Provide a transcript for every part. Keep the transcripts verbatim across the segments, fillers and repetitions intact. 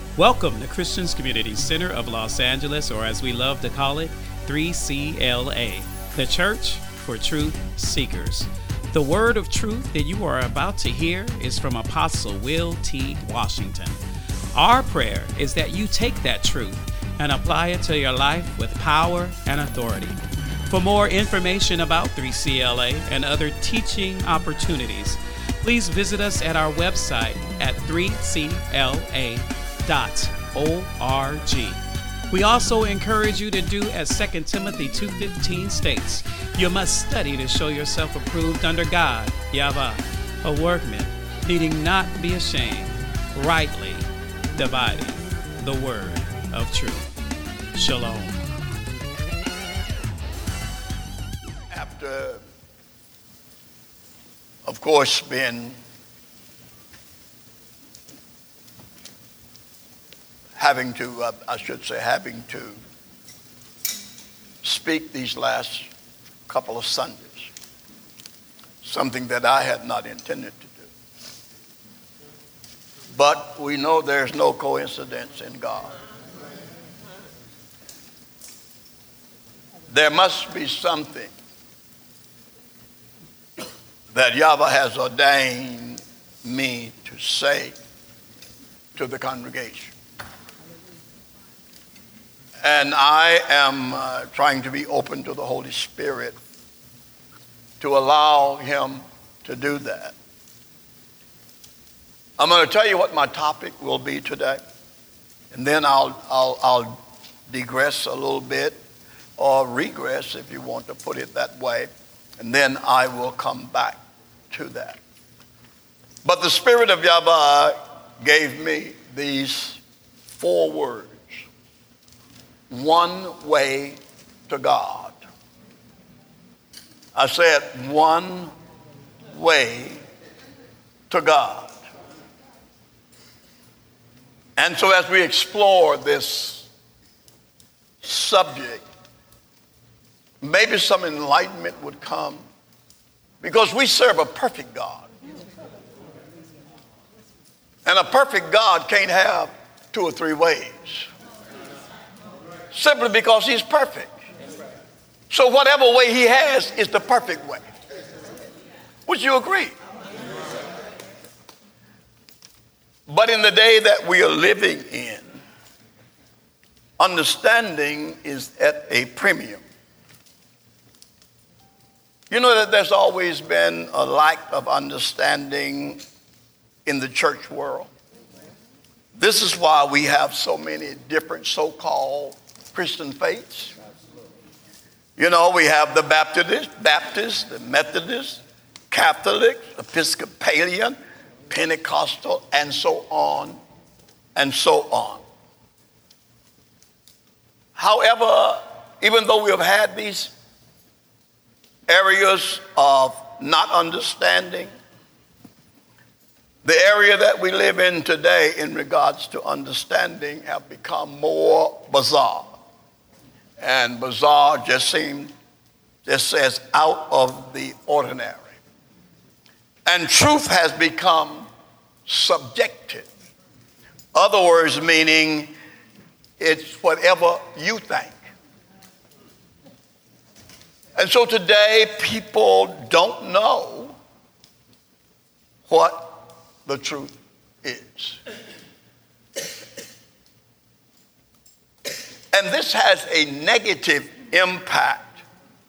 Welcome to Christians Community Center of Los Angeles, or as we love to call it, three C L A, the Church for Truth Seekers. The word of truth that you are about to hear is from Apostle Will T. Washington. Our prayer is that you take that truth and apply it to your life with power and authority. For more information about three C L A and other teaching opportunities, please visit us at our website at three C L A dot org. We also encourage you to do as Second Timothy two fifteen states, you must study to show yourself approved under God, Yahweh, a workman, needing not be ashamed, rightly dividing the word of truth. Shalom. After, of course, being having to, uh, I should say, having to speak these last couple of Sundays, something that I had not intended to do. But we know there's no coincidence in God. There must be something that Yahweh has ordained me to say to the congregation. And I am uh, trying to be open to the Holy Spirit to allow him to do that. I'm going to tell you what my topic will be today, and then I'll, I'll, I'll digress a little bit, or regress if you want to put it that way, and then I will come back to that. But the Spirit of Yahweh gave me these four words. One way to God. I said one way to God. And so as we explore this subject, maybe some enlightenment would come, because we serve a perfect God. And a perfect God can't have two or three ways. Simply because he's perfect. So whatever way he has is the perfect way. Would you agree? But in the day that we are living in, understanding is at a premium. You know that there's always been a lack of understanding in the church world. This is why we have so many different so-called Christian faiths. You know, we have the Baptist, Baptist, the Methodist, Catholic, Episcopalian, Pentecostal, and so on and so on. However, even though we have had these areas of not understanding, the area that we live in today in regards to understanding have become more bizarre. And bizarre just seems, just says out of the ordinary. And truth has become subjective. Other words, meaning it's whatever you think. And so today people don't know what the truth is. And this has a negative impact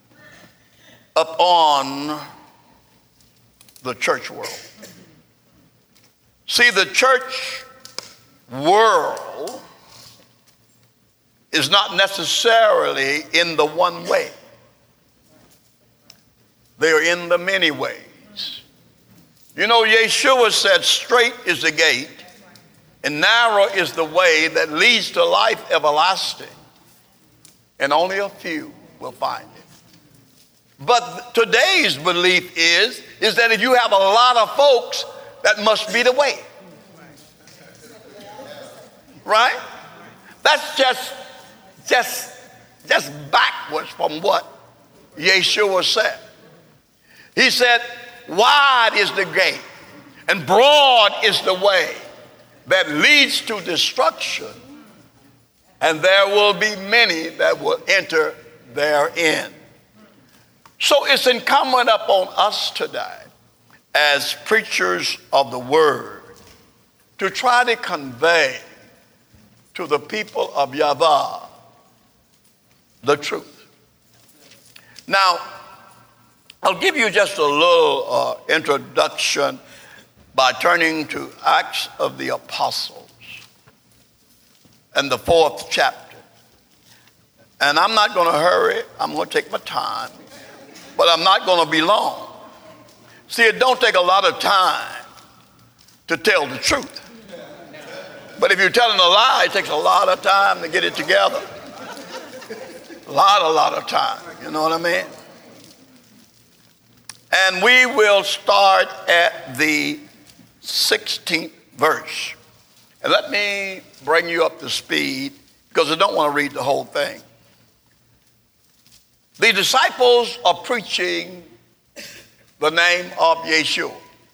upon the church world. See, the church world is not necessarily in the one way. They are in the many ways. You know, Yeshua said, straight is the gate, and narrow is the way that leads to life everlasting, and only a few will find it. But today's belief is, is that if you have a lot of folks, that must be the way. Right? That's just, just, just backwards from what Yeshua said. He said, wide is the gate and broad is the way that leads to destruction, and there will be many that will enter therein. So it's incumbent upon us today as preachers of the word to try to convey to the people of Yahweh the truth. Now, I'll give you just a little uh, introduction by turning to Acts of the Apostles and the fourth chapter. And I'm not going to hurry. I'm going to take my time. But I'm not going to be long. See, it don't take a lot of time to tell the truth. But if you're telling a lie, it takes a lot of time to get it together. A lot, a lot of time. You know what I mean? And we will start at the sixteenth verse. And let me bring you up to speed because I don't want to read the whole thing. The disciples are preaching the name of Yeshua.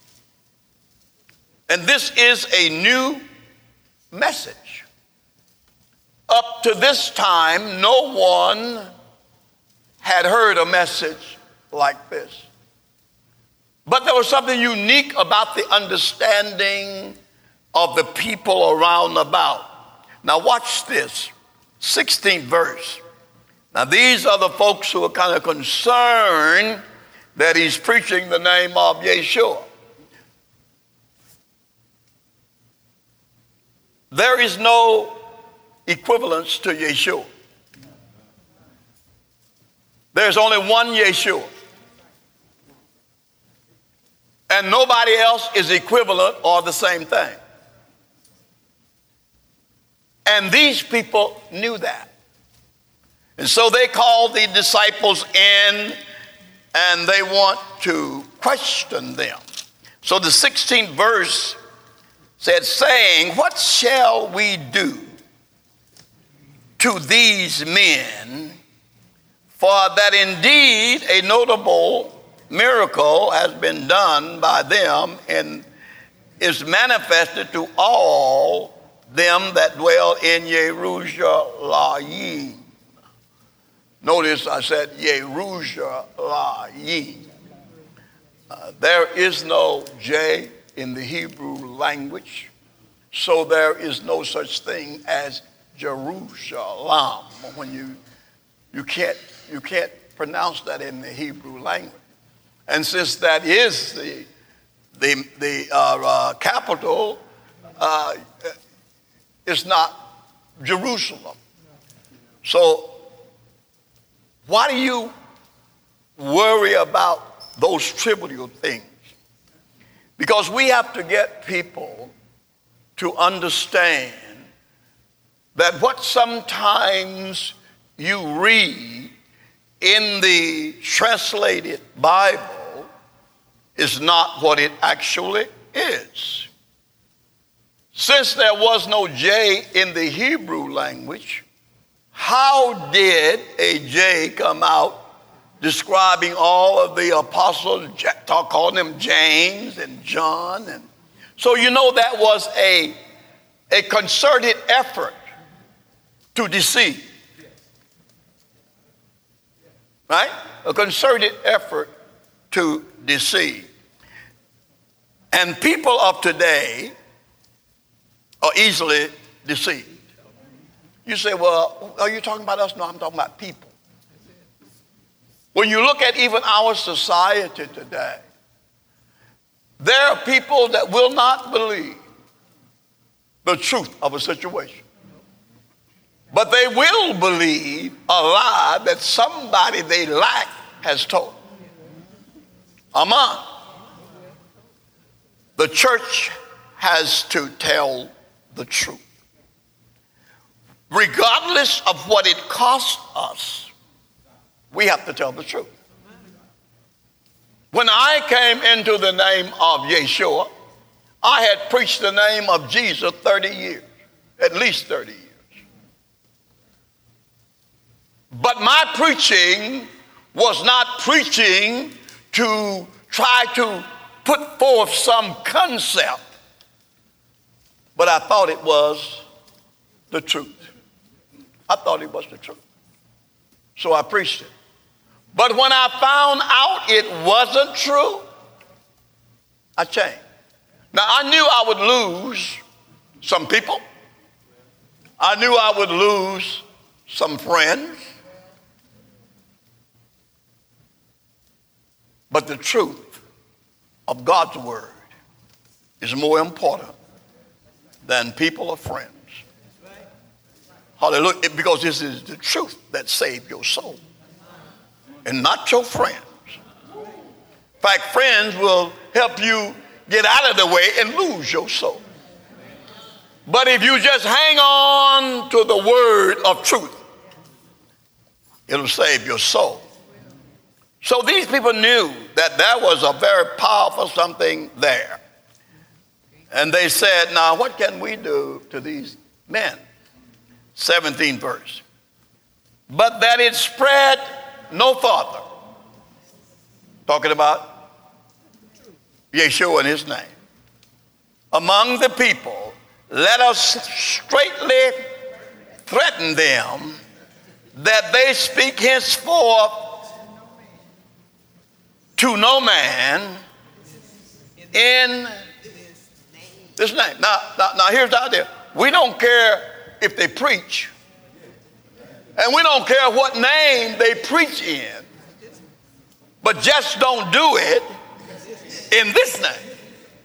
And this is a new message. Up to this time, no one had heard a message like this. But there was something unique about the understanding of the people around about. Now watch this, sixteenth verse. Now these are the folks who are kind of concerned that he's preaching the name of Yeshua. There is no equivalence to Yeshua. There's only one Yeshua. And nobody else is equivalent or the same thing. And these people knew that. And so they called the disciples in and they want to question them. So the sixteenth verse said, saying, what shall we do to these men? For that indeed a notable miracle has been done by them and is manifested to all them that dwell in Jerusalem. Notice I said Jerusalem. Uh, there is no J in the Hebrew language, so there is no such thing as Jerusalem. When you you can't you can't pronounce that in the Hebrew language, and since that is the the the uh, uh, capital, uh, it's not Jerusalem. So why do you worry about those trivial things? Because we have to get people to understand that what sometimes you read in the translated Bible is not what it actually is. Since there was no J in the Hebrew language, how did a J come out describing all of the apostles, calling them James and John? And so you know that was a, a concerted effort to deceive. Right? A concerted effort to deceive. And people of today are easily deceived. You say, well, are you talking about us? No, I'm talking about people. When you look at even our society today, there are people that will not believe the truth of a situation. But they will believe a lie that somebody they like has told. Amen. The church has to tell the truth. Regardless of what it costs us, we have to tell the truth. When I came into the name of Yeshua, I had preached the name of Jesus thirty years, at least thirty years. But my preaching was not preaching to try to put forth some concept but I thought it was the truth. I thought it was the truth. So I preached it. But when I found out it wasn't true, I changed. Now, I knew I would lose some people. I knew I would lose some friends. But the truth of God's word is more important than people or friends. Hallelujah. Because this is the truth that saves your soul and not your friends. In fact, friends will help you get out of the way and lose your soul. But if you just hang on to the word of truth, it'll save your soul. So these people knew that there was a very powerful something there. And they said, now what can we do to these men? seventeenth verse. But that it spread no farther. Talking about Yeshua and his name. Among the people, let us straightly threaten them that they speak henceforth to no man in this name. Now, now, now here's the idea. We don't care if they preach, and we don't care what name they preach in, but just don't do it in this name.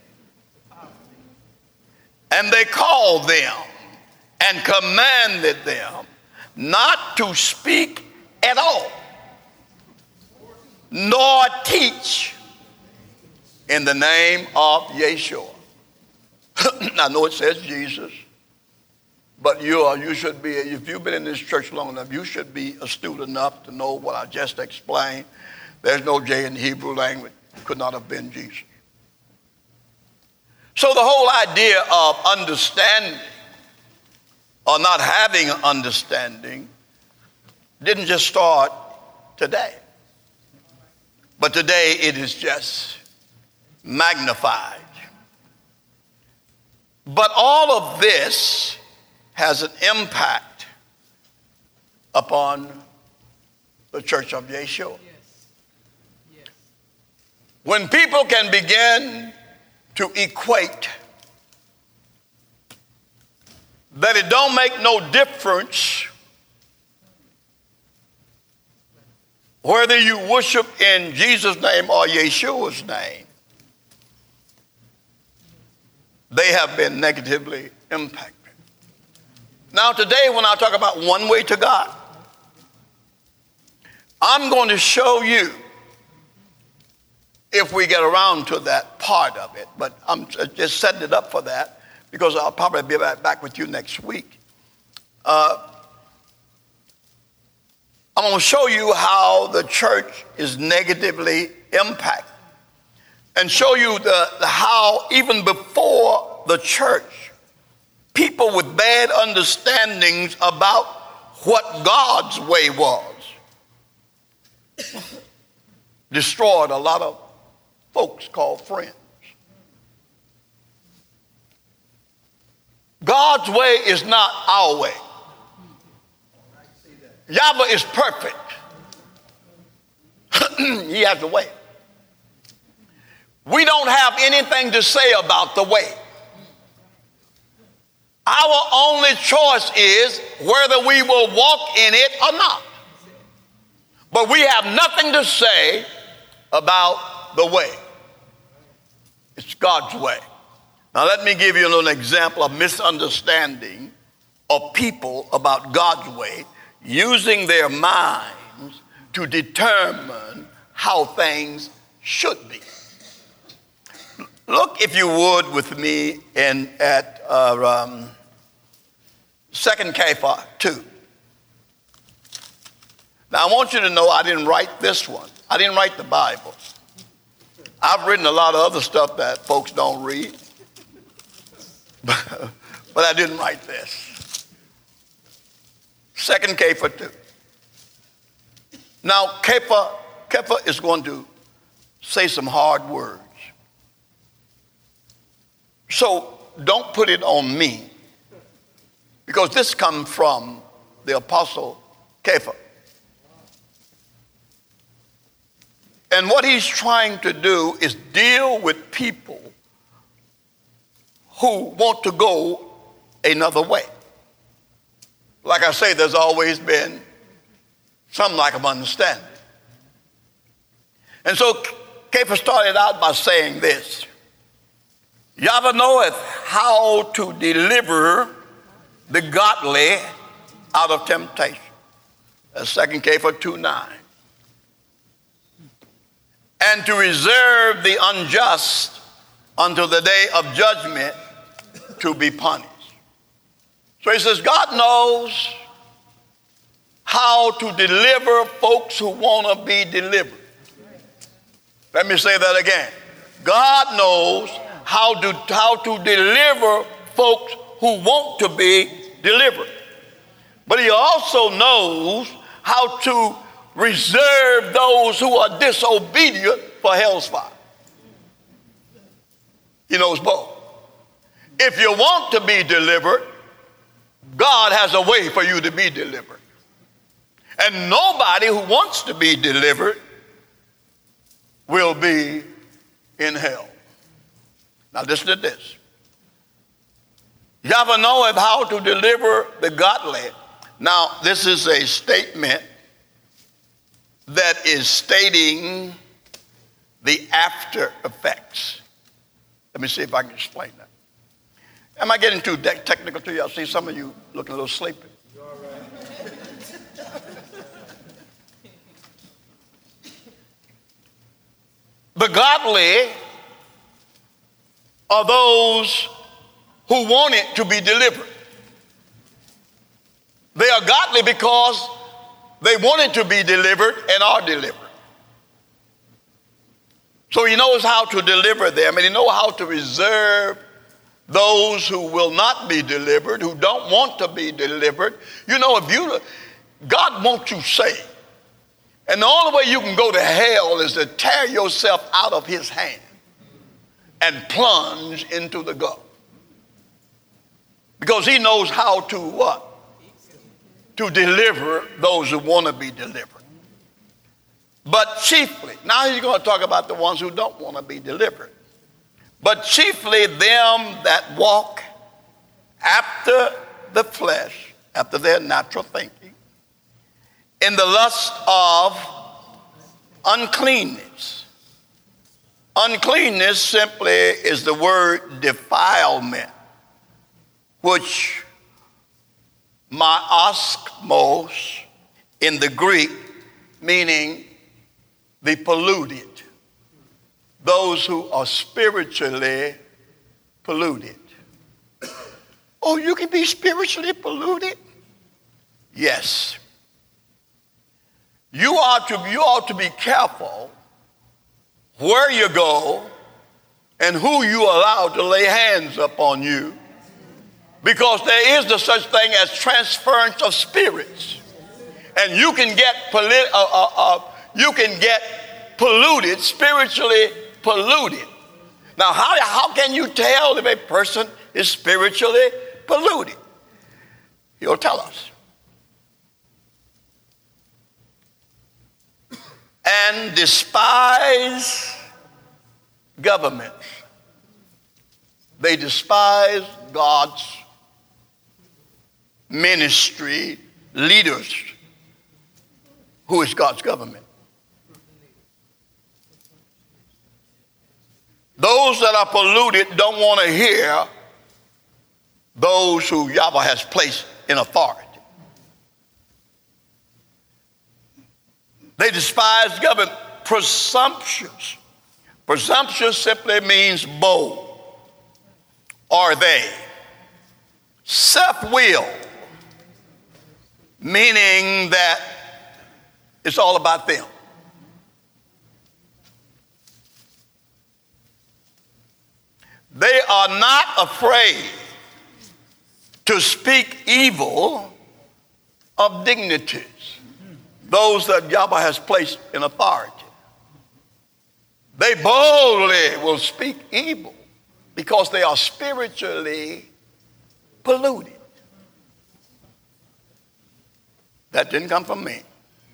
And they called them and commanded them not to speak at all, nor teach in the name of Yeshua. I know it says Jesus, but you are, you should be, if you've been in this church long enough, you should be astute enough to know what I just explained. There's no J in the Hebrew language. It could not have been Jesus. So the whole idea of understanding or not having understanding didn't just start today. But today it is just magnified. But all of this has an impact upon the church of Yeshua. Yes. Yes. When people can begin to equate that it don't make no difference whether you worship in Jesus' name or Yeshua's name, they have been negatively impacted. Now today when I talk about one way to God, I'm going to show you, if we get around to that part of it, but I'm just setting it up for that because I'll probably be back, back with you next week. Uh, I'm going to show you how the church is negatively impacted and show you the, the how even before the church, people with bad understandings about what God's way was destroyed a lot of folks called friends. God's way is not our way. Yahweh is perfect. He has a way. We don't have anything to say about the way. Our only choice is whether we will walk in it or not. But we have nothing to say about the way. It's God's way. Now let me give you an example of misunderstanding of people about God's way, using their minds to determine how things should be. Look, if you would, with me in at uh, um, Second Kepha two. Now I want you to know I didn't write this one. I didn't write the Bible. I've written a lot of other stuff that folks don't read, but, but I didn't write this. Second Kepha two. Now Kepha, Kepha is going to say some hard words. So don't put it on me, because this comes from the Apostle Kepha. And what he's trying to do is deal with people who want to go another way. Like I say, there's always been some lack of understanding. And so Kepha started out by saying this: Yahweh knoweth how to deliver the godly out of temptation. That's Second Kepha two nine. And to reserve the unjust until the day of judgment to be punished. So he says God knows how to deliver folks who want to be delivered. Let me say that again. God knows how to, how to deliver folks who want to be delivered. But he also knows how to reserve those who are disobedient for hell's fire. He knows both. If you want to be delivered, God has a way for you to be delivered. And nobody who wants to be delivered will be in hell. Now listen to this. Yahweh knoweth how to deliver the godly. Now this is a statement that is stating the after effects. Let me see if I can explain that. Am I getting too de- technical to you? I see some of you looking a little sleepy. You're all right. The godly are those who want it to be delivered. They are godly because they wanted to be delivered and are delivered. So he knows how to deliver them, and he knows how to reserve those who will not be delivered, who don't want to be delivered. You know, if you, God wants you saved. And the only way you can go to hell is to tear yourself out of his hand and plunge into the gulf. Because he knows how to what? To deliver those who want to be delivered. But chiefly, now he's going to talk about the ones who don't want to be delivered. But chiefly them that walk after the flesh, after their natural thinking, in the lust of uncleanness. Uncleanness simply is the word defilement, which myoskmos in the Greek, meaning the polluted, those who are spiritually polluted. Oh, you can be spiritually polluted? Yes. You ought to, you ought to be careful where you go and who you allow to lay hands upon you, because there is the such thing as transference of spirits, and you can get polit- uh, uh, uh, you can get polluted, spiritually polluted. Now, how, how can you tell if a person is spiritually polluted? He'll tell us. And despise government. They despise God's ministry, leaders, who is God's government. Those that are polluted don't want to hear those who Yahweh has placed in authority. They despise government. Presumptuous. Presumptuous simply means bold. Are they? Self-will, meaning that it's all about them. They are not afraid to speak evil of dignities, those that Yahweh has placed in authority. They boldly will speak evil because they are spiritually polluted. That didn't come from me.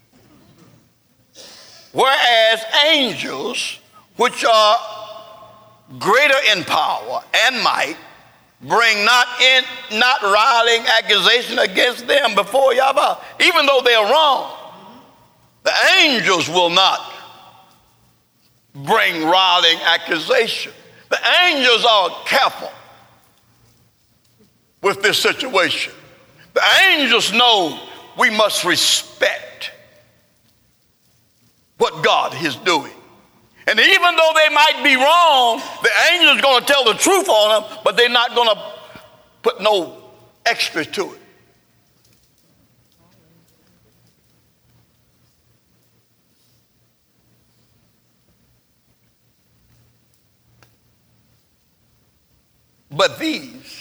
Whereas angels, which are greater in power and might, bring not in not riling accusation against them before Yahweh, even though they are wrong. The angels will not bring riling accusation. The angels are careful with this situation. The angels know we must respect what God is doing. And even though they might be wrong, the angel is going to tell the truth on them, but they're not going to put no extra to it. But these,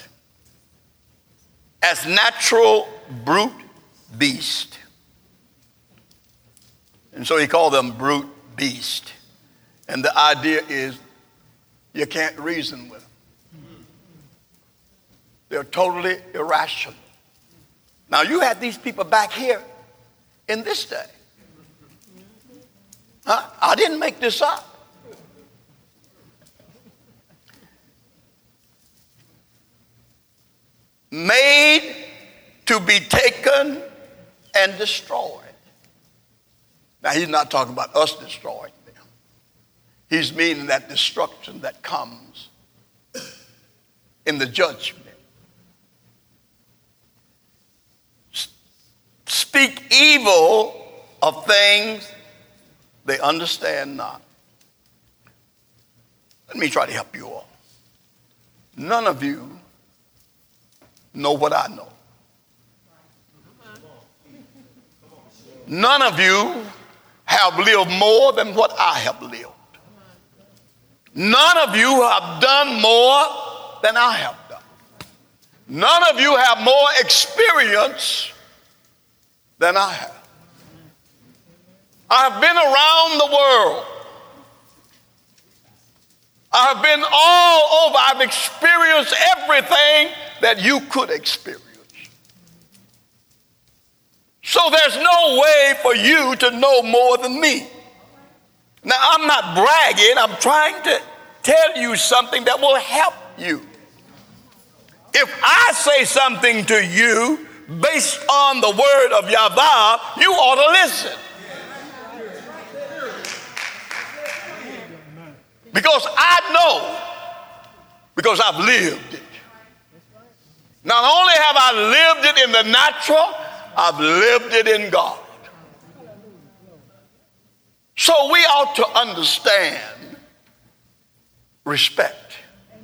as natural brute beasts, and so he called them brute beasts. And the idea is you can't reason with them. They're totally irrational. Now you had these people back here in this day. Huh? I didn't make this up. Made to be taken and destroyed. Now he's not talking about us destroying them. He's meaning that destruction that comes in the judgment. Speak evil of things they understand not. Let me try to help you all. None of you know what I know. None of you have lived more than what I have lived. None of you have done more than I have done. None of you have more experience than I have. I have been around the world. I have been all over. I've experienced everything that you could experience. So there's no way for you to know more than me. Now, I'm not bragging. I'm trying to tell you something that will help you. If I say something to you based on the word of Yahweh, you ought to listen. Because I know, because I've lived it. Not only have I lived it in the natural, I've lived it in God. So we ought to understand respect.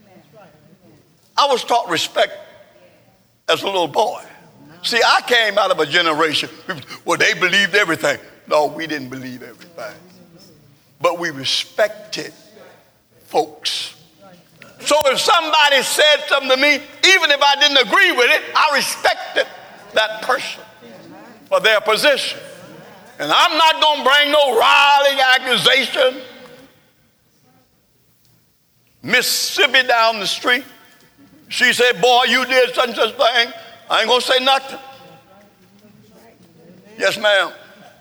I was taught respect as a little boy. See, I came out of a generation where they believed everything. No, we didn't believe everything. But we respected folks. So if somebody said something to me, even if I didn't agree with it, I respected that person for their position. And I'm not going to bring no riling accusation. Mississippi down the street, she said, boy, you did such and such thing. I ain't going to say nothing. Yes, ma'am.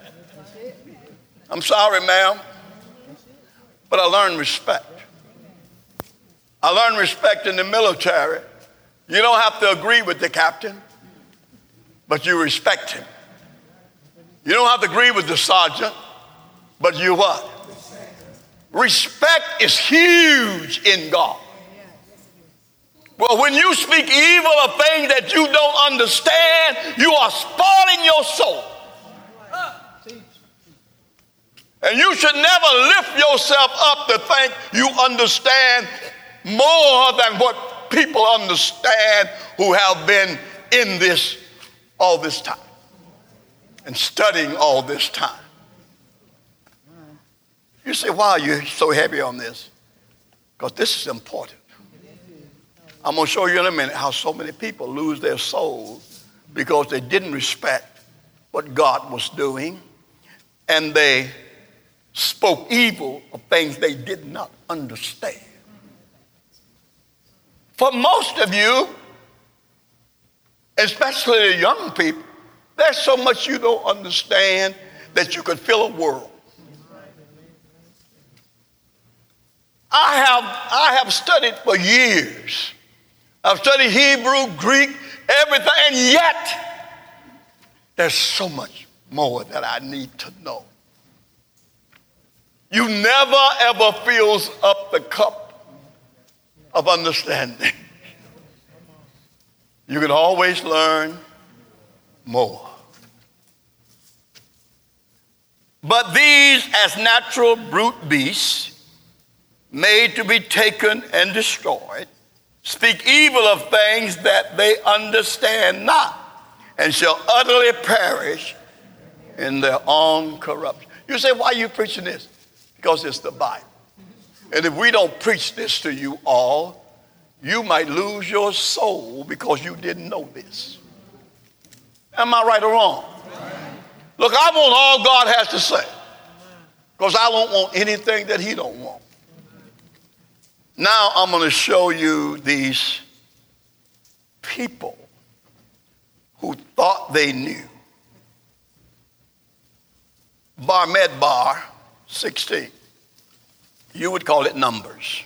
I'm sorry, ma'am. But I learned respect. I learned respect in the military. You don't have to agree with the captain, but you respect him. You don't have to agree with the sergeant, but you what? Respect is huge in God. Well, when you speak evil of things that you don't understand, you are spoiling your soul. And you should never lift yourself up to think you understand more than what people understand who have been in this all this time and studying all this time. You say, why are you so heavy on this? Because this is important. I'm going to show you in a minute how so many people lose their souls because they didn't respect what God was doing and they spoke evil of things they did not understand. For most of you, especially the young people, there's so much you don't understand that you could fill a world. I have, I have studied for years. I've studied Hebrew, Greek, everything, and yet there's so much more that I need to know. You never ever fills up the cup of understanding. You can always learn more. But these, as natural brute beasts, made to be taken and destroyed, speak evil of things that they understand not, and shall utterly perish in their own corruption. You say, why are you preaching this? Because it's the Bible. And if we don't preach this to you all, you might lose your soul because you didn't know this. Am I right or wrong? Look, I want all God has to say, because I don't want anything that he don't want. Now I'm going to show you these people who thought they knew. Bamidbar sixteen. You would call it Numbers.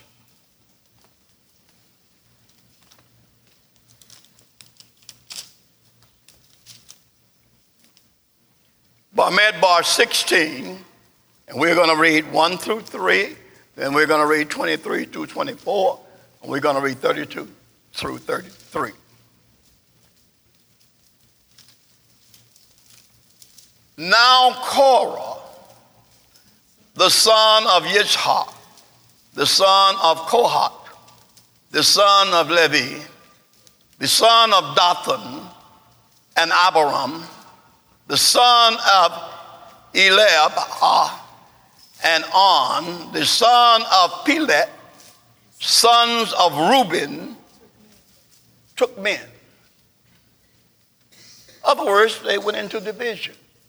Bamidbar sixteen, and we're going to read one through three. Then we're going to read twenty-three through twenty-four, and we're going to read thirty-two through thirty-three. Now Korah, the son of Yizhar, the son of Kohath, the son of Levi, the son of Dathan and Abiram, the son of Eliab, ah, and On, the son of Pelet, sons of Reuben, took men. In other words, they went into division.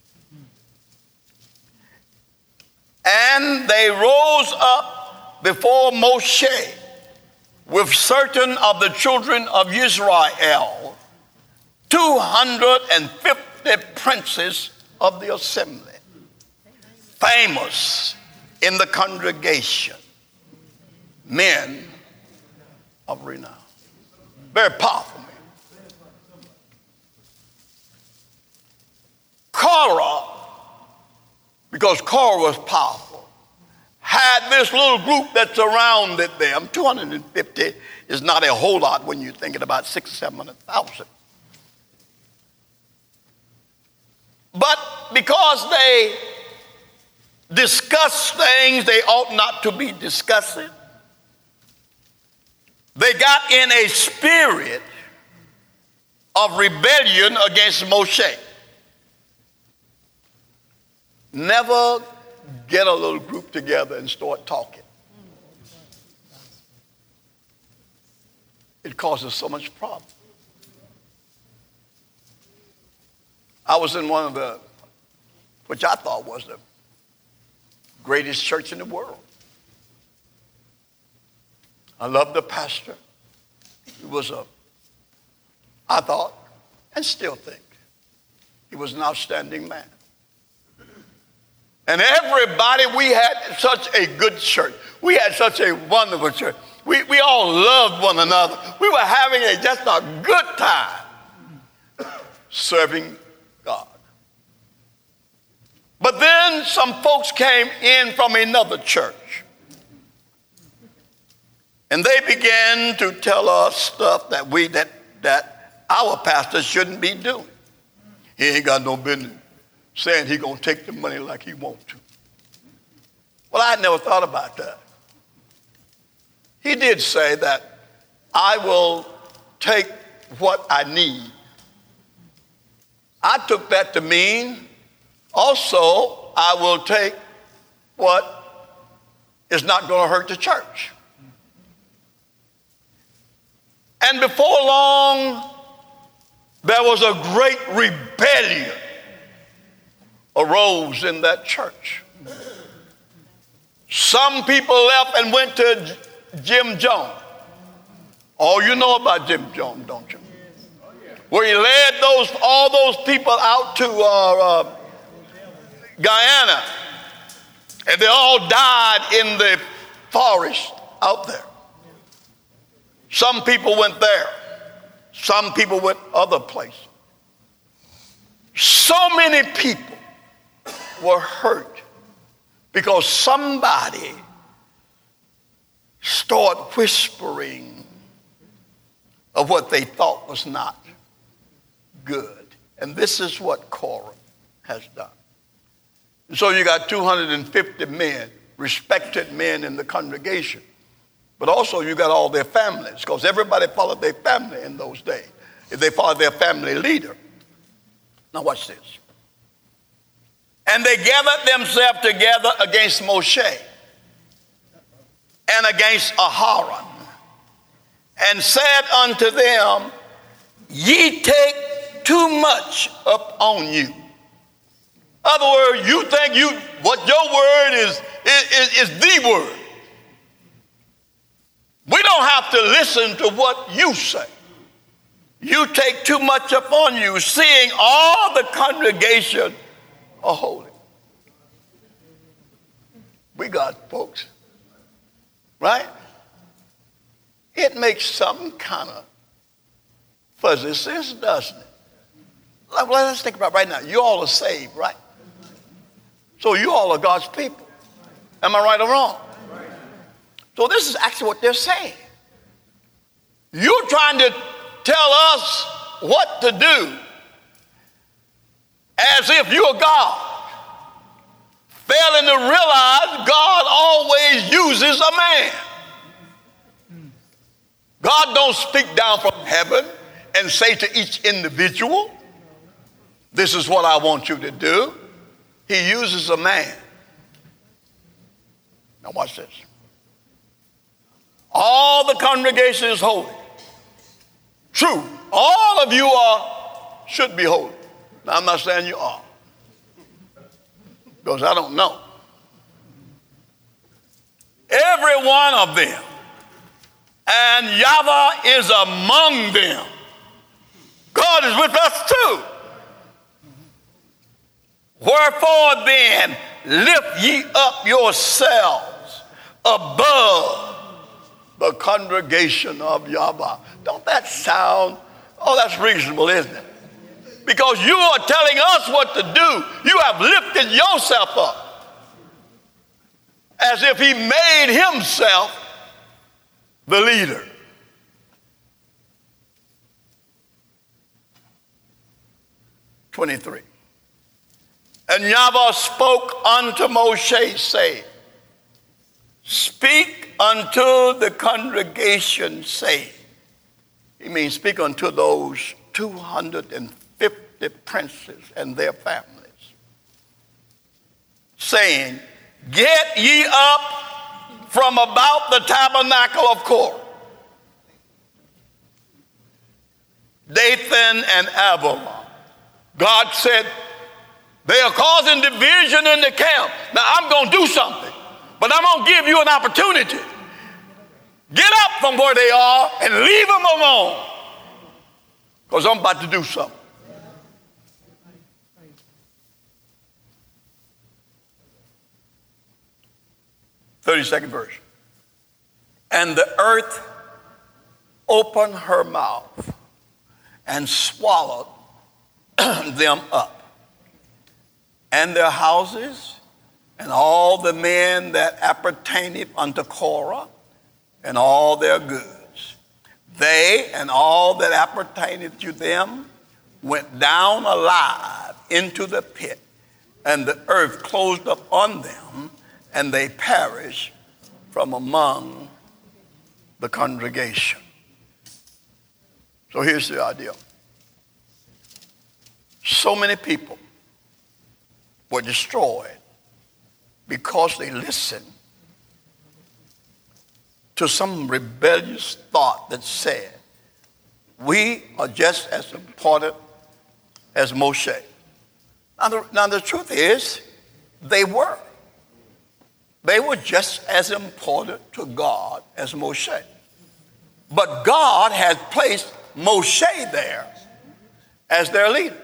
And they rose up before Moshe with certain of the children of Israel, two hundred fifty princes of the assembly, famous in the congregation, men of renown. Very powerful men. Korah, because Korah was powerful, had this little group that surrounded them. two hundred fifty is not a whole lot when you're thinking about six or seven hundred thousand. But because they discuss things they ought not to be discussing, they got in a spirit of rebellion against Moshe. Never get a little group together and start talking. It causes so much problem. I was in one of the, which I thought was the greatest church in the world. I loved the pastor. He was a, I thought, and still think, he was an outstanding man. And everybody, we had such a good church. We had such a wonderful church. We, we all loved one another. We were having a, just a good time serving God. But then some folks came in from another church. And they began to tell us stuff that we that that our pastor shouldn't be doing. He ain't got no business saying he gonna take the money like he wants to. Well, I never thought about that. He did say that I will take what I need. I took that to mean also I will take what is not going to hurt the church. And before long, there was a great rebellion arose in that church. Some people left and went to Jim Jones. Oh, you know about Jim Jones, don't you? Where he led those all those people out to uh, uh, Guyana, and they all died in the forest out there. Some people went there. Some people went other places. So many people were hurt because somebody started whispering of what they thought was not good. And this is what Korah has done. And so you got two hundred fifty men, respected men in the congregation. But also you got all their families, because everybody followed their family in those days. If they followed their family leader. Now watch this. And they gathered themselves together against Moshe and against Aharon, and said unto them, ye take too much upon you. In other words, you think you what your word is, is, is the word. We don't have to listen to what you say. You take too much upon you, seeing all the congregation are holy. We got folks, right? It makes some kind of fuzzy sense, doesn't it? Let's think about it right now. You all are saved, right? So you all are God's people. Am I right or wrong? So this is actually what they're saying. You're trying to tell us what to do as if you're God, failing to realize God always uses a man. God don't speak down from heaven and say to each individual, this is what I want you to do. He uses a man. Now watch this. All the congregation is holy. True. All of you are, should be holy. Now, I'm not saying you are, because I don't know. Every one of them, and Yahweh is among them. God is with us too. Wherefore then, lift ye up yourselves above the congregation of Yahweh. Don't that sound, oh, that's reasonable, isn't it? Because you are telling us what to do. You have lifted yourself up as if he made himself the leader. twenty-three. And Yahweh spoke unto Moshe, saying, speak unto the congregation, saying, he means speak unto those two hundred fifty princes and their families, saying, get ye up from about the tabernacle of Korah, Dathan and Abiram. God said, they are causing division in the camp. Now I'm going to do something, but I'm going to give you an opportunity. Get up from where they are and leave them alone, because I'm about to do something. thirty-second verse. And the earth opened her mouth and swallowed them up, and their houses, and all the men that appertained unto Korah, and all their goods. They and all that appertained to them went down alive into the pit, and the earth closed up on them, and they perished from among the congregation. So here's the idea. So many people were destroyed because they listened to some rebellious thought that said, we are just as important as Moshe. Now the, now the truth is, they were. They were just as important to God as Moshe. But God has placed Moshe there as their leader.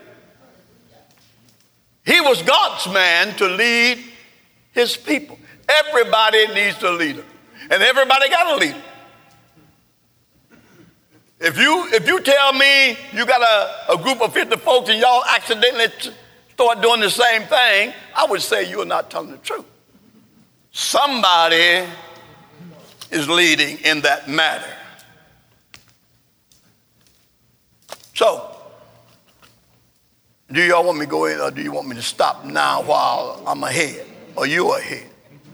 He was God's man to lead his people. Everybody needs a leader, and everybody got a leader. If you if you tell me you got a, a group of fifty folks and y'all accidentally t- start doing the same thing, I would say you're not telling the truth. Somebody is leading in that matter. So, do y'all want me to go in, or do you want me to stop now while I'm ahead, or you're ahead?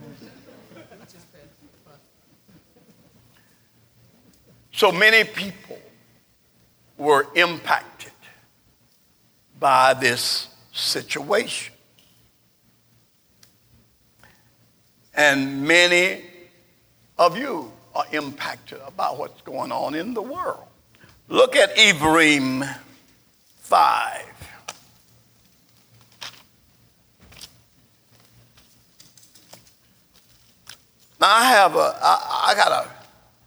So many people were impacted by this situation. And many of you are impacted about what's going on in the world. Look at Ephraim five. Now I have a, I, I got a,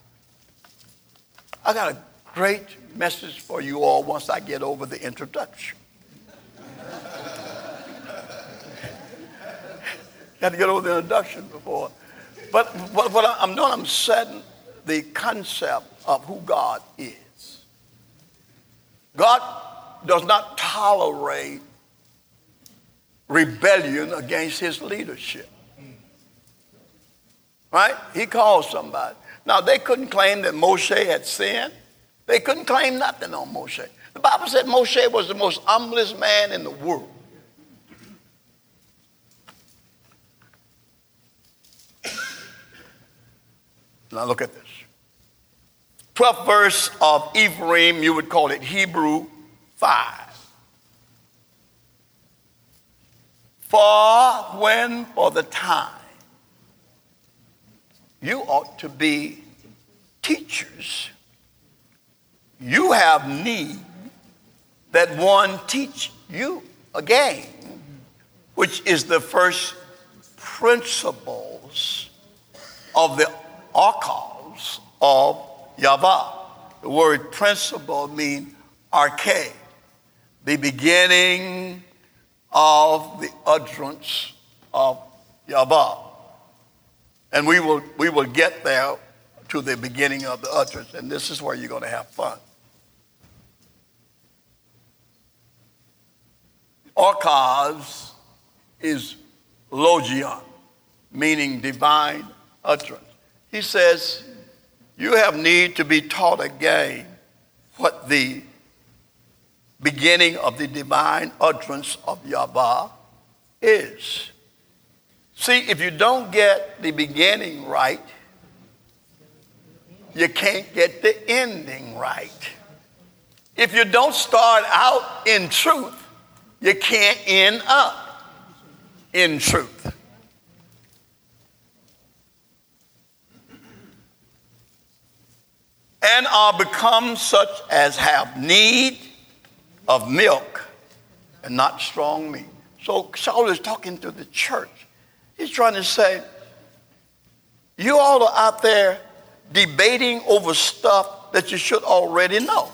I got a great message for you all once I get over the introduction. Got to get over the introduction before. But what, what I'm doing, I'm setting the concept of who God is. God does not tolerate rebellion against his leadership. Right? He called somebody. Now, they couldn't claim that Moshe had sinned. They couldn't claim nothing on Moshe. The Bible said Moshe was the most humblest man in the world. Now, look at this. twelfth verse of Ephraim, you would call it Hebrew five. For when for the time you ought to be teachers, you have need that one teach you again, which is the first principles of the archos of Yahweh. The word principle means arche, the beginning of the utterance of Yahweh. And we will we will get there to the beginning of the utterance, and this is where you're going to have fun. Archos is logion, meaning divine utterance. He says, you have need to be taught again what the beginning of the divine utterance of Yahweh is. See, if you don't get the beginning right, you can't get the ending right. If you don't start out in truth, you can't end up in truth. And are become such as have need of milk and not strong meat. So Saul is talking to the church. He's trying to say, you all are out there debating over stuff that you should already know.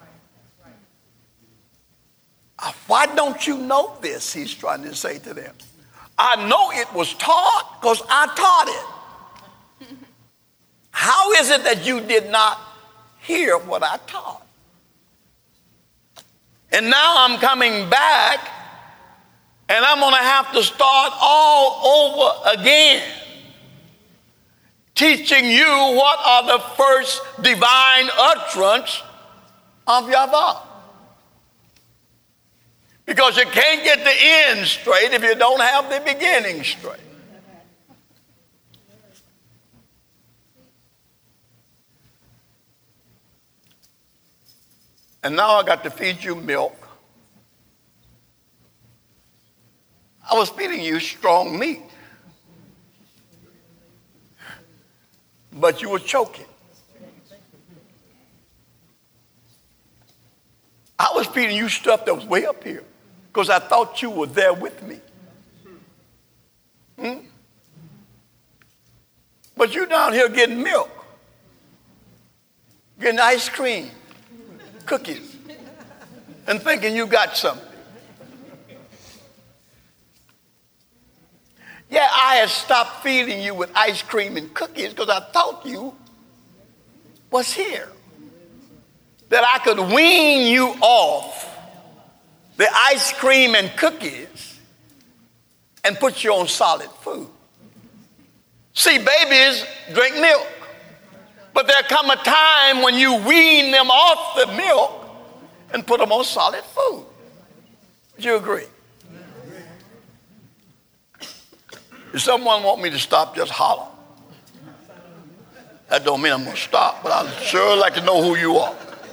Why don't you know this? He's trying to say to them. I know it was taught because I taught it. How is it that you did not hear what I taught? And now I'm coming back and I'm going to have to start all over again, teaching you what are the first divine utterance of Yahweh. Because you can't get the end straight if you don't have the beginning straight. And now I got to feed you milk. I was feeding you strong meat. But you were choking. I was feeding you stuff that was way up here because I thought you were there with me. Hmm? But you down here getting milk. getting ice cream, cookies, and thinking you got something. Yeah, I had stopped feeding you with ice cream and cookies because I thought you was here. That I could wean you off the ice cream and cookies and put you on solid food. See, babies drink milk, but there come a time when you wean them off the milk and put them on solid food. Would you agree? If someone want me to stop, just holler. That don't mean I'm going to stop, but I'd sure like to know who you are.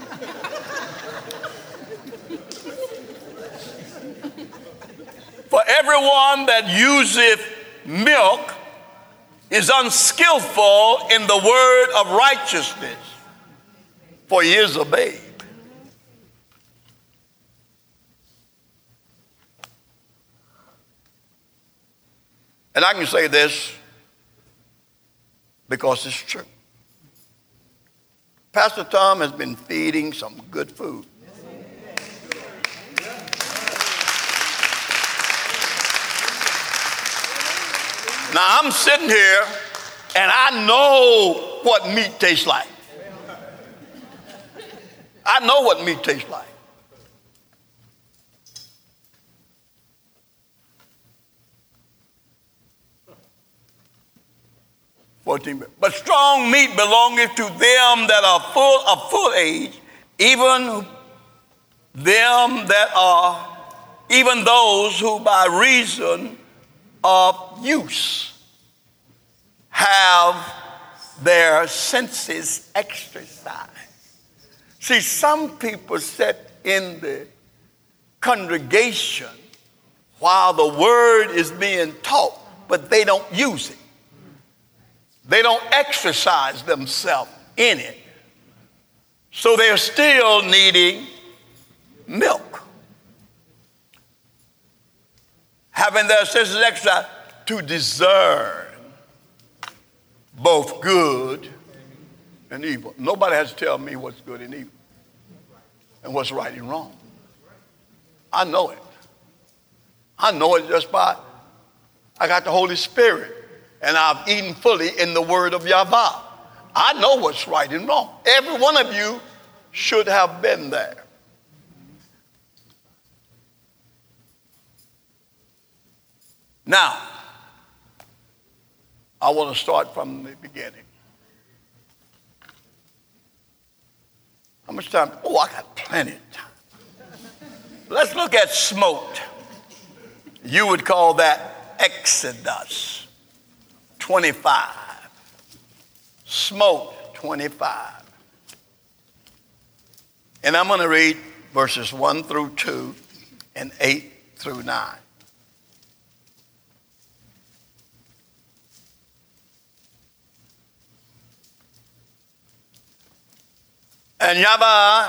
For everyone that useth milk is unskillful in the word of righteousness, for he is a babe. And I can say this because it's true. Pastor Tom has been feeding some good food. Now I'm sitting here and I know what meat tastes like. I know what meat tastes like. fourteen. But strong meat belongeth to them that are full of full age, even them that are, even those who by reason of use have their senses exercised. See, some people sit in the congregation while the word is being taught, but they don't use it. They don't exercise themselves in it. So they're still needing milk. Having their senses exercised to discern both good and evil. Nobody has to tell me what's good and evil and what's right and wrong. I know it. I know it just by, I got the Holy Spirit. And I've eaten fully in the word of Yahweh. I know what's right and wrong. Every one of you should have been there. Now, I want to start from the beginning. How much time? Oh, I got plenty of time. Let's look at smoked. You would call that Exodus twenty-five. Smoked twenty-five. And I'm going to read verses one through two and eight through nine. And Yahweh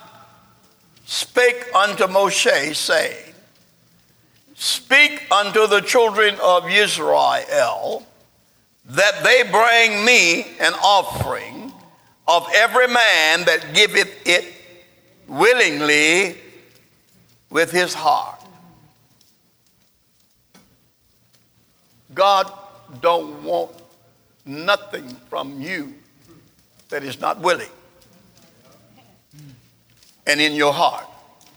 spake unto Moshe, saying, Speak unto the children of Israel, that they bring me an offering of every man that giveth it willingly with his heart. God don't want nothing from you that is not willing and in your heart.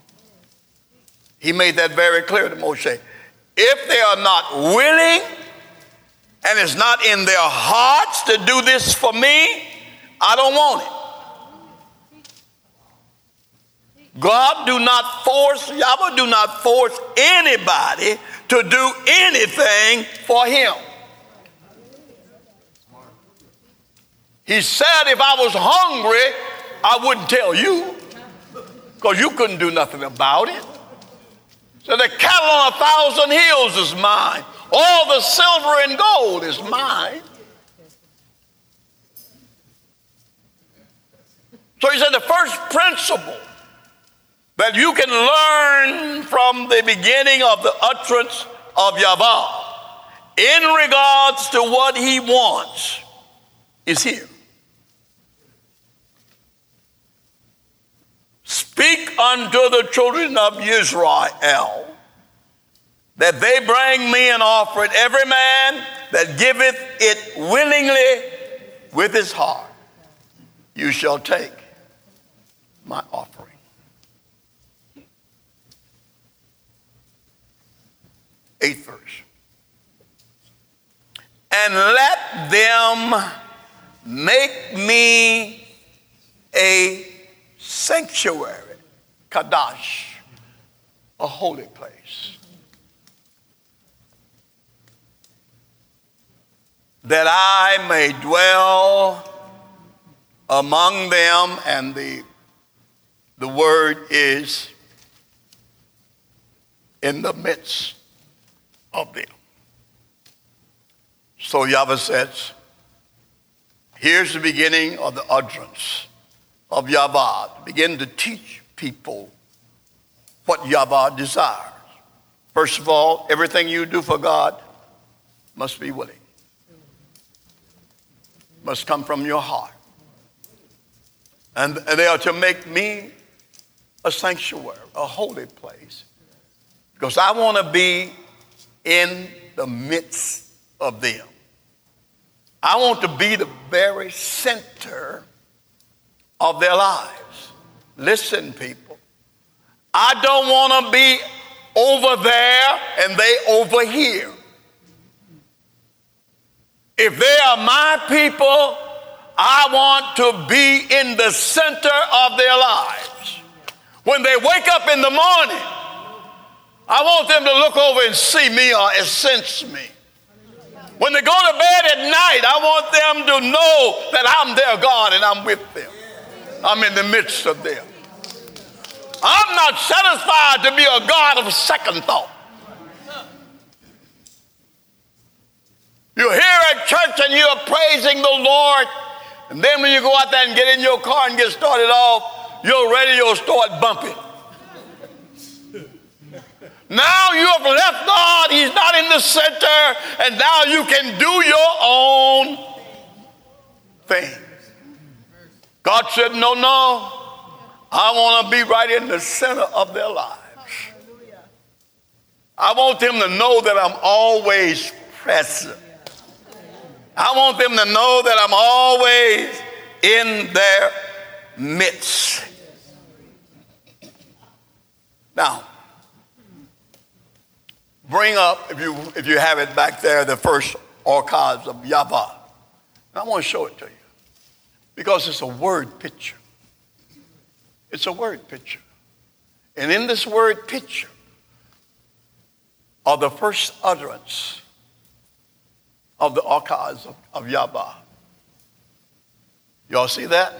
He made that very clear to Moshe. If they are not willing and it's not in their hearts to do this for me, I don't want it. God do not force, Yahweh do not force anybody to do anything for him. He said if I was hungry, I wouldn't tell you, because you couldn't do nothing about it. So the cattle on a thousand hills is mine. All the silver and gold is mine. So he said the first principle that you can learn from the beginning of the utterance of Yahweh in regards to what he wants is here. unto the children of Israel that they bring me an offering, every man that giveth it willingly with his heart, you shall take my offering. Eighth verse. And let them make me a sanctuary, Kadash, a holy place, that I may dwell among them. And the, the word is in the midst of them. So Yahweh says, here's the beginning of the utterance of Yahweh. Begin to teach people what Yahweh desires. First of all, everything you do for God must be willing. Must come from your heart. And, and they are to make me a sanctuary, a holy place. Because I want to be in the midst of them. I want to be the very center of their lives. Listen, people. I don't want to be over there and they over here. If they are my people, I want to be in the center of their lives. When they wake up in the morning, I want them to look over and see me or sense me. When they go to bed at night, I want them to know that I'm their God and I'm with them. I'm in the midst of them. I'm not satisfied to be a God of second thought. You're here at church and you're praising the Lord, and then when you go out there and get in your car and get started off, your radio will start bumping. Now you have left God, he's not in the center, and now you can do your own thing. God said, no, no, I want to be right in the center of their lives. I want them to know that I'm always present. I want them to know that I'm always in their midst. Now, bring up, if you if you have it back there, the first archives of Yahweh. And I want to show it to you because it's a word picture. It's a word picture. And in this word picture are the first utterance of the archives of, of Yahweh. Y'all see that?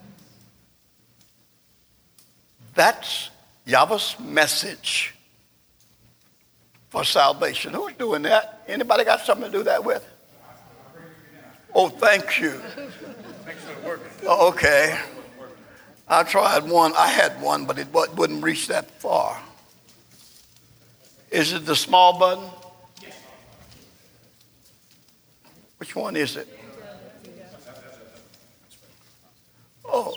That's Yahweh's message for salvation. Who's doing that? Anybody got something to do that with? Oh, thank you. Oh, okay. I tried one. I had one, but it wouldn't reach that far. Is it the small button? Which one is it? Oh.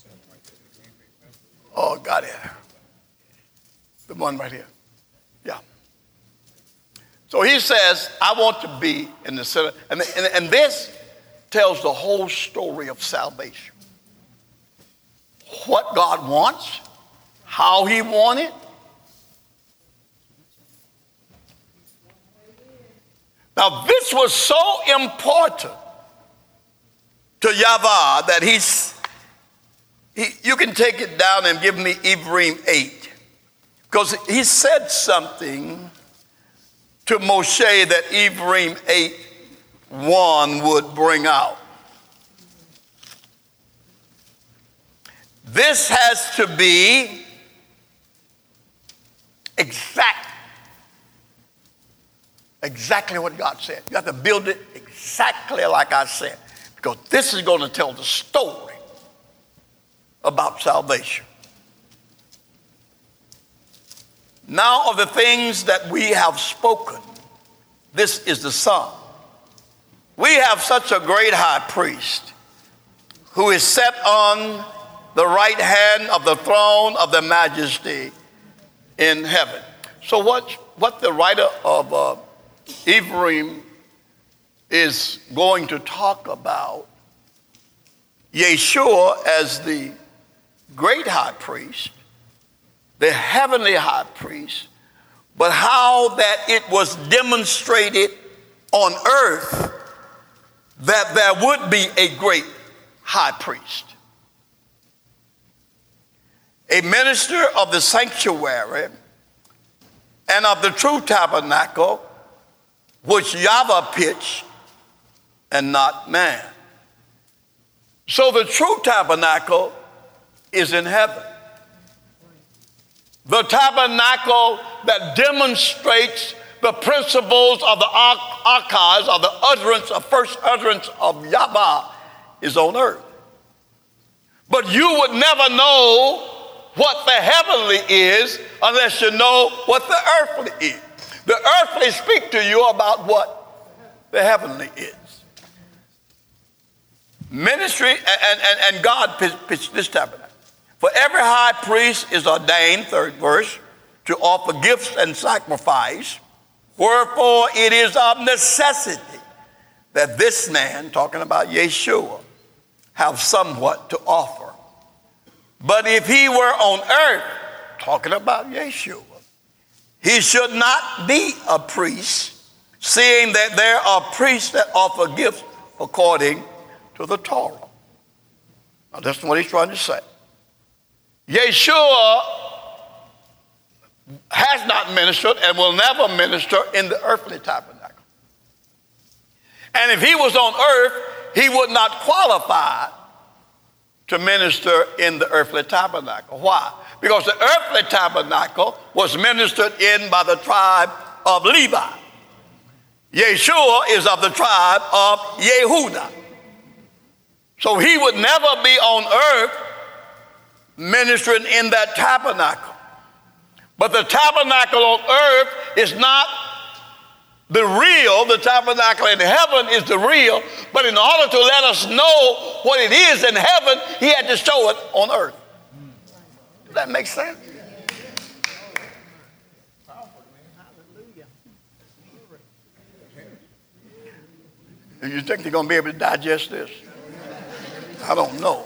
Oh, got it. The one right here. Yeah. So he says, I want to be in the center. And, and, and this tells the whole story of salvation. What God wants, how he wanted. Now, this was so important to Yahweh that he's, he, you can take it down and give me Ephraim eight. Because he said something to Moshe that Ephraim eight one would bring out. This has to be exact. Exactly what God said. You have to build it exactly like I said. Because this is going to tell the story about salvation. Now of the things that we have spoken, this is the sum. We have such a great high priest who is set on the right hand of the throne of the majesty in heaven. So what, what the writer of uh, Ephraim is going to talk about, Yeshua as the great high priest, the heavenly high priest, but how that it was demonstrated on earth that there would be a great high priest. A minister of the sanctuary and of the true tabernacle, which Yahweh pitched and not man. So the true tabernacle is in heaven. The tabernacle that demonstrates the principles of the archives, of the utterance, of first utterance of Yahweh, is on earth. But you would never know what the heavenly is unless you know what the earthly is. The earthly speak to you about what the heavenly is. Ministry, and, and, and God pitched this tabernacle. For every high priest is ordained, third verse, to offer gifts and sacrifice. Wherefore it is of necessity that this man, talking about Yeshua, have somewhat to offer. But if he were on earth, talking about Yeshua, he should not be a priest, seeing that there are priests that offer gifts according to the Torah. Now, that's what he's trying to say. Yeshua has not ministered and will never minister in the earthly tabernacle. And if he was on earth, he would not qualify to minister in the earthly tabernacle. Why? Because the earthly tabernacle was ministered in by the tribe of Levi. Yeshua is of the tribe of Yehudah. So he would never be on earth ministering in that tabernacle. But the tabernacle on earth is not the real. The tabernacle in heaven is the real. But in order to let us know what it is in heaven, he had to show it on earth. Does that make sense? Do you think they're going to be able to digest this? I don't know.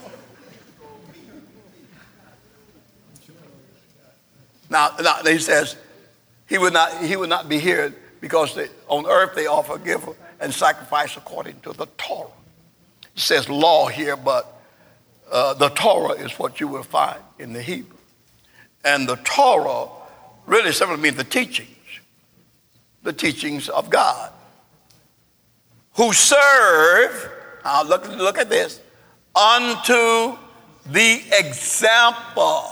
Now, now he says he would not he would not be here because they, on earth they offer gift and sacrifice according to the Torah. It says law here, but uh, the Torah is what you will find in the Hebrew. And the Torah really simply means the teachings, the teachings of God, who serve, now look, look at this, unto the example.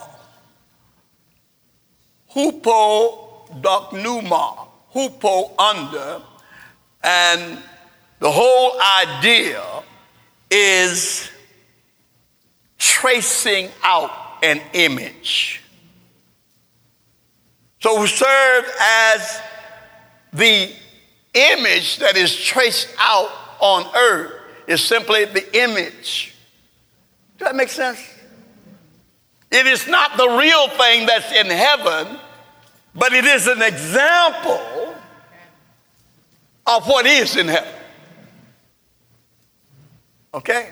Hupo doknuma, hupo under, and the whole idea is tracing out an image. So who serve as the image that is traced out on earth is simply the image. Does that make sense? It is not the real thing that's in heaven, but it is an example of what is in heaven. Okay?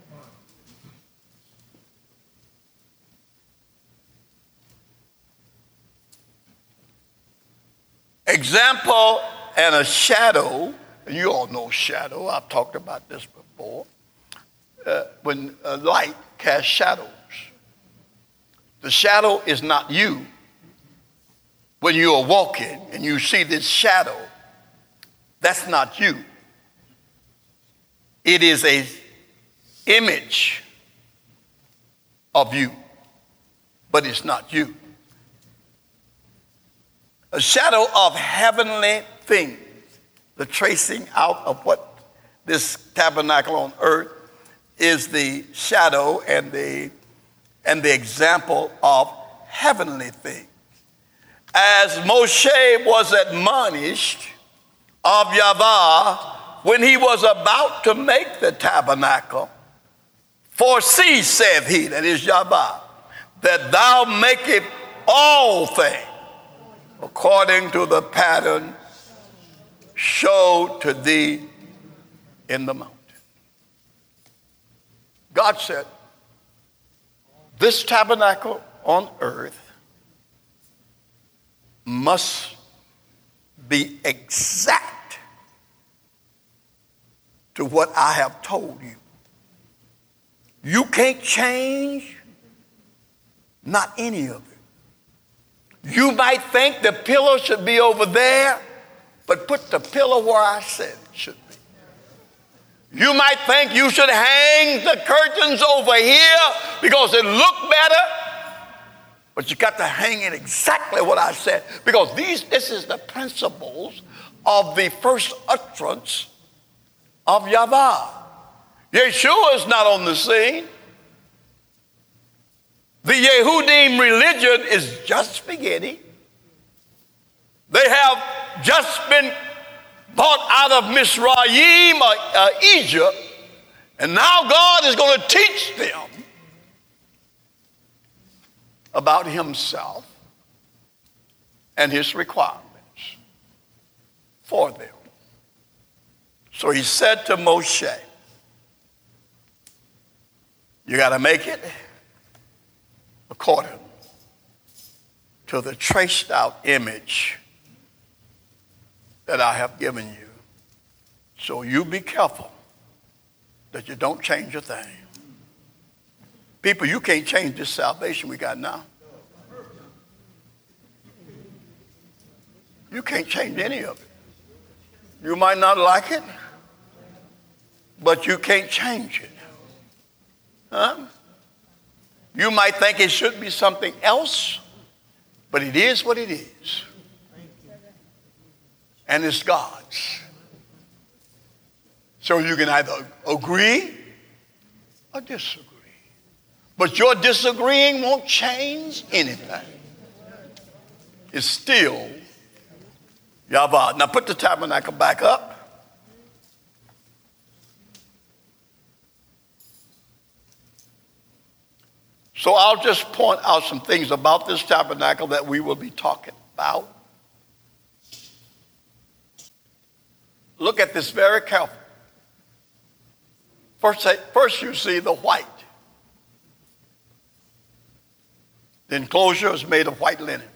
Example and a shadow. You all know shadow. I've talked about this before. Uh, when a light casts shadows. The shadow is not you. When you are walking and you see this shadow, that's not you. It is an image of you, but it's not you. A shadow of heavenly things, the tracing out of what this tabernacle on earth is, the shadow and the and the example of heavenly things. As Moshe was admonished of Yahweh when he was about to make the tabernacle, For see, saith he, that is Yahweh, that thou makest all things according to the pattern showed to thee in the mountain. God said, this tabernacle on earth must be exact to what I have told you. You can't change not any of it. You might think the pillow should be over there, but put the pillow where I said it should be. You might think you should hang the curtains over here because it looked better, but you got to hang it exactly what I said, because these this is the principles of the first utterance of Yahweh. Yeshua is not on the scene. The Yehudim religion is just beginning. They have just been brought out of Misraim, uh, uh, Egypt, and now God is going to teach them about himself and his requirements for them. So he said to Moshe, you got to make it according to the traced out image that I have given you. So you be careful that you don't change a thing. People, you can't change this salvation we got now. You can't change any of it. You might not like it, but you can't change it. Huh? You might think it should be something else, but it is what it is. And it's God's. So you can either agree or disagree. But your disagreeing won't change anything. It's still Yahweh. Now put the tabernacle back up. So I'll just point out some things about this tabernacle that we will be talking about. Look at this very carefully. First, first you see the white. The enclosure is made of white linen.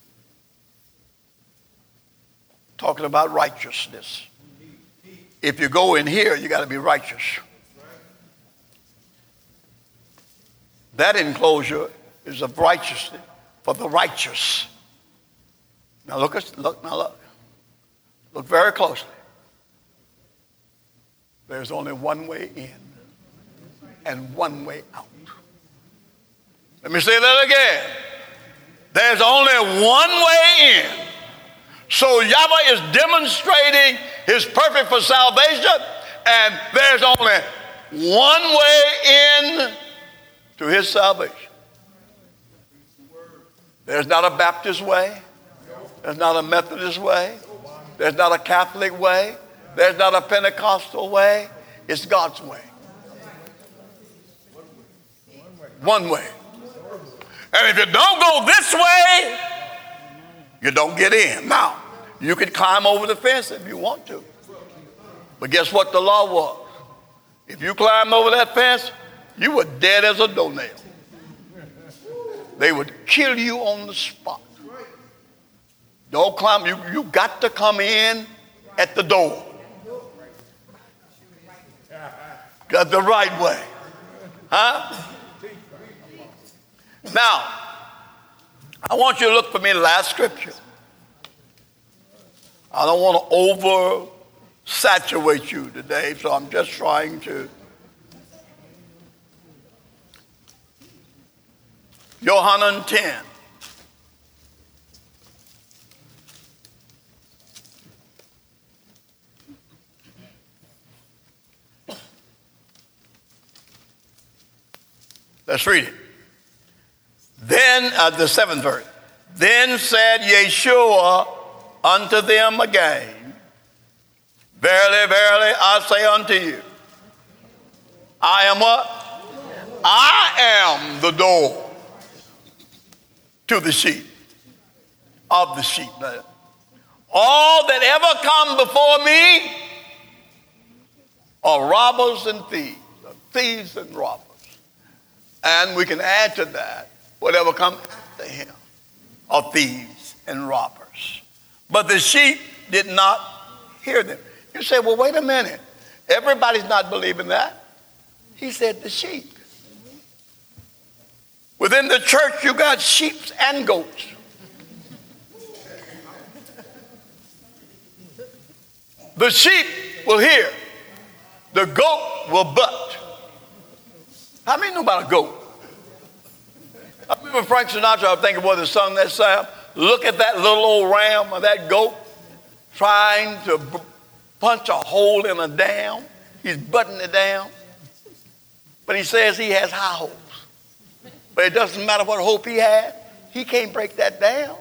Talking about righteousness. If you go in here, you got to be righteous. That enclosure is of righteousness for the righteous. Now look, at, look, now look, look very closely. There's only one way in and one way out. Let me say that again. There's only one way in. So Yahweh is demonstrating his purpose for salvation, and there's only one way in to his salvation. There's not a Baptist way. There's not a Methodist way. There's not a Catholic way. There's not a Pentecostal way. It's God's way. One way. And if you don't go this way, you don't get in. Now, you can climb over the fence if you want to. But guess what the law was? If you climbed over that fence, you were dead as a doornail. They would kill you on the spot. Don't climb. You, you got to come in at the door. Got the right way. Huh? Now, I want you to look for me the last scripture. I don't want to over saturate you today, so I'm just trying to. Yohanan ten. Let's read it. Then, uh, the seventh verse. Then said Yeshua unto them again, verily, verily, I say unto you, I am what? I am the door to the sheep, of the sheep. All that ever come before me are robbers and thieves, thieves and robbers. And we can add to that, whatever comes after him are thieves and robbers. But the sheep did not hear them. You say, well, wait a minute. Everybody's not believing that. He said the sheep. Within the church, you got sheep and goats. The sheep will hear. The goat will butt. How many know about a goat? I remember Frank Sinatra, I think it was the song that sang, look at that little old ram or that goat trying to b- punch a hole in a dam. He's butting it down. But he says he has high hopes. But it doesn't matter what hope he had. He can't break that down.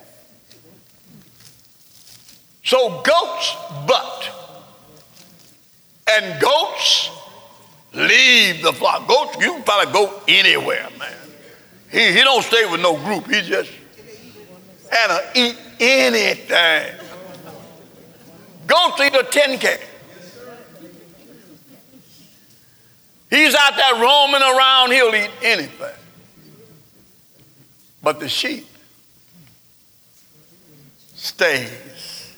So goats butt. And goats leave the flock. Goats, you can find a goat anywhere, man. He, he don't stay with no group. He just and uh, eat anything. Goats eat a tin can. He's out there roaming around. He'll eat anything. But the sheep stays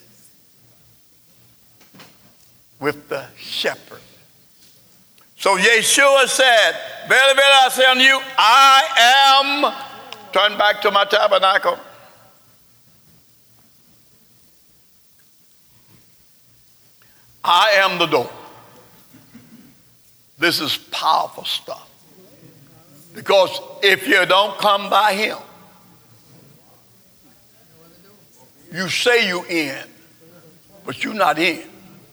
with the shepherd. So Yeshua said, verily, verily, I say unto you, I am, turn back to my tabernacle. I am the door. This is powerful stuff. Because if you don't come by him, you say you in, but you're not in.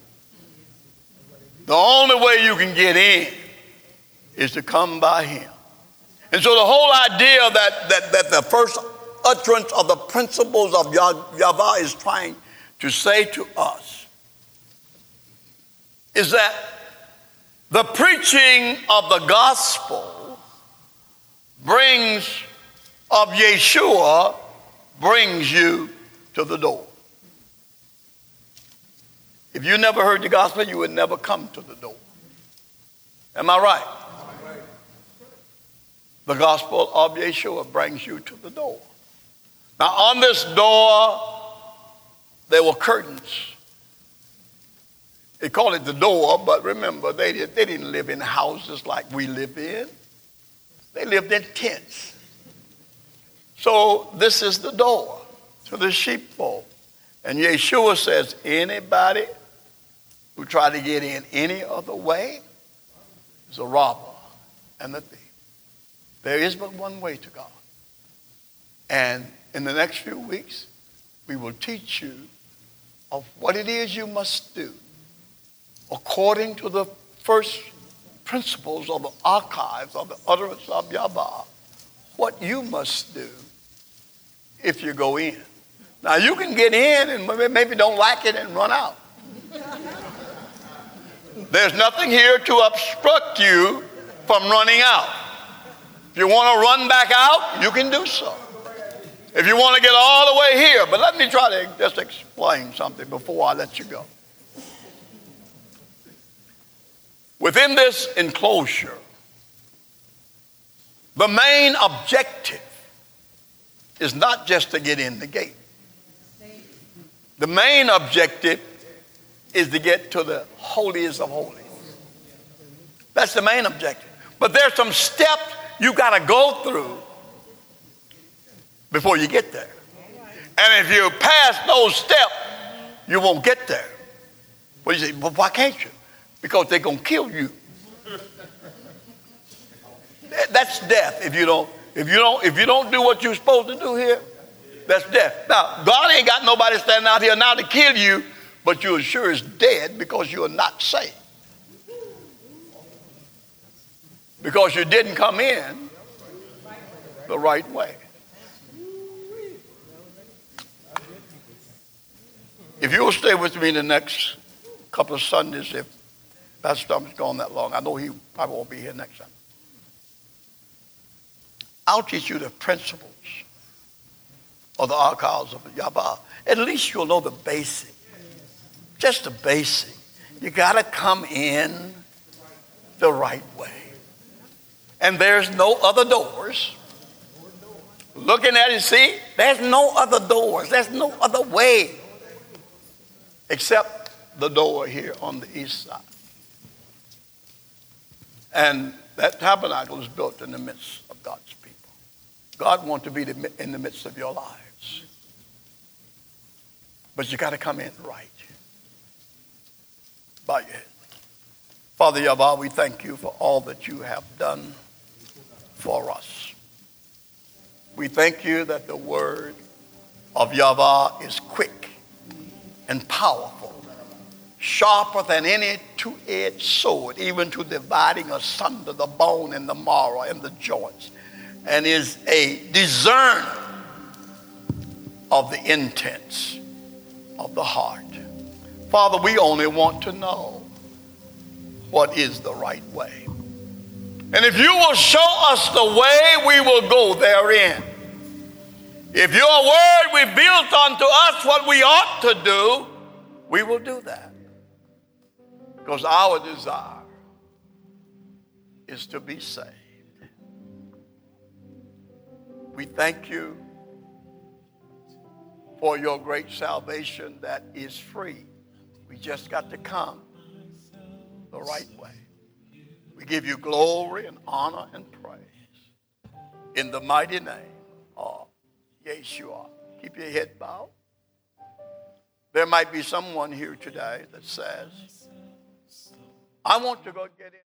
The only way you can get in is to come by him. And so the whole idea that, that, that the first utterance of the principles of Yahweh is trying to say to us is that the preaching of the gospel brings, of Yeshua, brings you to the door. If you never heard the gospel, you would never come to the door. Am I right? The gospel of Yeshua brings you to the door. Now, on this door, there were curtains. They call it the door, but remember, they, did, they didn't live in houses like we live in. They lived in tents. So this is the door to the sheepfold. And Yeshua says, anybody who try to get in any other way is a robber and a thief. There is but one way to God. And in the next few weeks, we will teach you of what it is you must do according to the first principles of the archives of the utterance of Yahweh, what you must do if you go in. Now, you can get in and maybe don't like it and run out. There's nothing here to obstruct you from running out. If you want to run back out, you can do so. If you want to get all the way here, but let me try to just explain something before I let you go. Within this enclosure, the main objective is not just to get in the gate. The main objective is to get to the holiest of holies. That's the main objective. But there's some steps you got to go through before you get there. And if you pass those steps, you won't get there. Well, you say, well, why can't you? Because they're going to kill you. That's death if you don't, if you don't, if you don't do what you're supposed to do here. That's death. Now, God ain't got nobody standing out here now to kill you, but you are sure is dead because you are not saved. Because you didn't come in the right way. If you'll stay with me the next couple of Sundays, if Pastor Thomas is gone that long, I know he probably won't be here next Sunday. I'll teach you the principles of the archives of Yahweh. At least you'll know the basic. Just the basic. You got to come in the right way. And there's no other doors. Looking at it, see, there's no other doors. There's no other way except the door here on the east side. And that tabernacle is built in the midst of God's people. God wants to be in the midst of your lives. But you got to come in right. Bow your head. Father Yahweh, we thank you for all that you have done for us. We thank you that the word of Yahweh is quick and powerful, sharper than any two-edged sword, even to dividing asunder the bone and the marrow and the joints, and is a discerner of the intents of the heart. Father, we only want to know what is the right way. And if you will show us the way, we will go therein. If your word reveals unto us what we ought to do, we will do that. Because our desire is to be saved. We thank you for your great salvation that is free. We just got to come the right way. We give you glory and honor and praise in the mighty name of Yeshua. Keep your head bowed. There might be someone here today that says, I want to go get in.